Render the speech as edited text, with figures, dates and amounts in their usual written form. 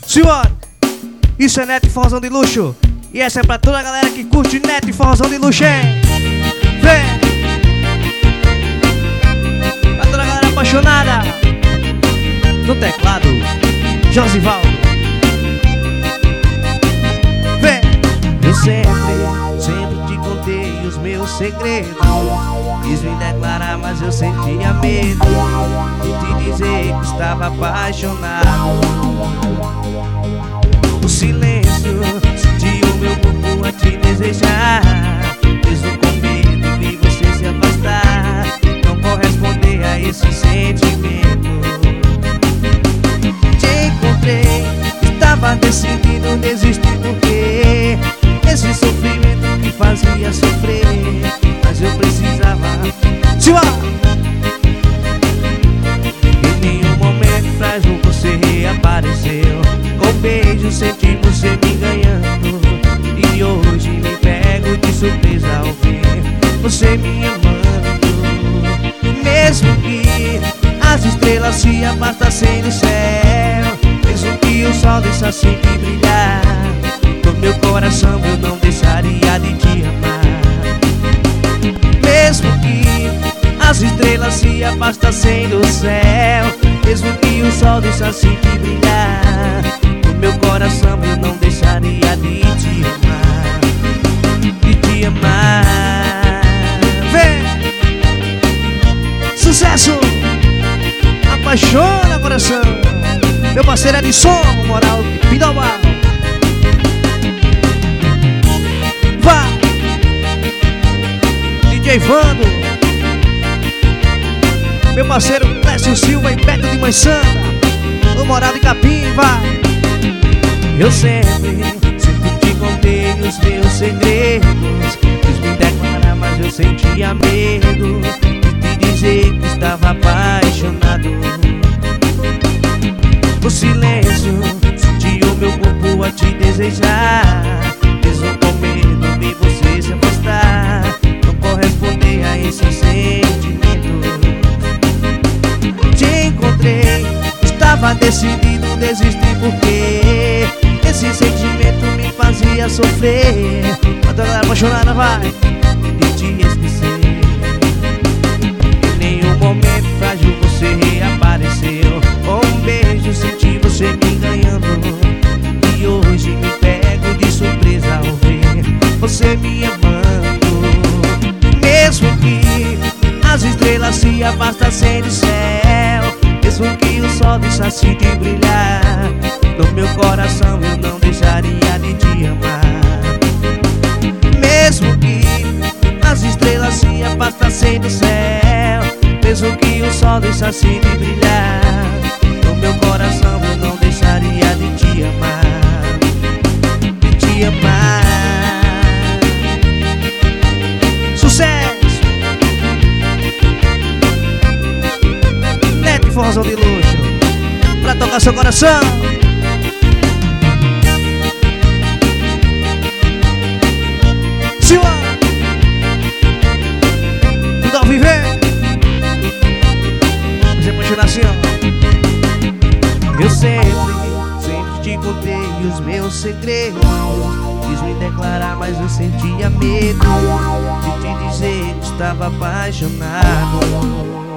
Senhor, isso é Neto e Forrozão de Luxo. E essa é pra toda a galera que curte Neto e Forrozão de Luxo, hein? Vem! Pra toda a galera apaixonada. No teclado, Josivaldo. Vem! Eu sempre te contei os meus segredos. Quis me declarar, mas eu sentia medo de te dizer que estava apaixonado. O silêncio, senti o meu corpo a te desejar. Mesmo com medo de você se afastar, não corresponder a esse sentimento. Te encontrei, estava decidido desistir porque esse sofrimento me fazia sofrer, mas eu precisava. Em nenhum momento frágil você reapareceu. Com beijo senti você me ganhando, e hoje me pego de surpresa ao ver você me amando. Mesmo que as estrelas se afastassem do céu, mesmo que o sol deixasse de brilhar, no meu coração eu não deixaria de te amar. Mesmo que as estrelas se afastassem do céu, mesmo que o sol deixasse de brilhar, no meu coração eu não deixaria de te amar. De te amar. Vem! Sucesso! Apaixona, coração! Meu parceiro é de som, moral de Pindobal. Vá! DJ Vando, meu parceiro Clécio Silva e Beto de Mãe Santa, o moral de Capim, vai! Eu sempre te contei os meus segredos. Quis me declarar, mas eu sentia medo de te dizer que estava apaixonado. O silêncio, senti o meu corpo a te desejar. Mesmo com medo de você se afastar, não corresponder a esse sentimento. Te encontrei, estava decidido desistir porque esse sentimento me fazia sofrer. A galera apaixonada, vai! De te esquecer. Em nenhum momento frágil você reapareceu. Com um beijo senti você me ganhando, e hoje me pego de surpresa ao ver você me amando. Mesmo que as estrelas se afastassem do céu, mesmo que o sol deixasse de brilhar, no meu coração eu não deixaria de te amar. Mesmo que as estrelas se afastassem do céu, mesmo que o sol deixasse de brilhar, no meu coração eu não deixaria de te amar. De te amar. Sucesso! Neto e Forrozão de Luxo, pra tocar seu coração. Silva, tudo ao viver. Você pode tirar assim, ó. Eu sempre te contei os meus segredos. Quis me declarar, mas eu sentia medo de te dizer que estava apaixonado.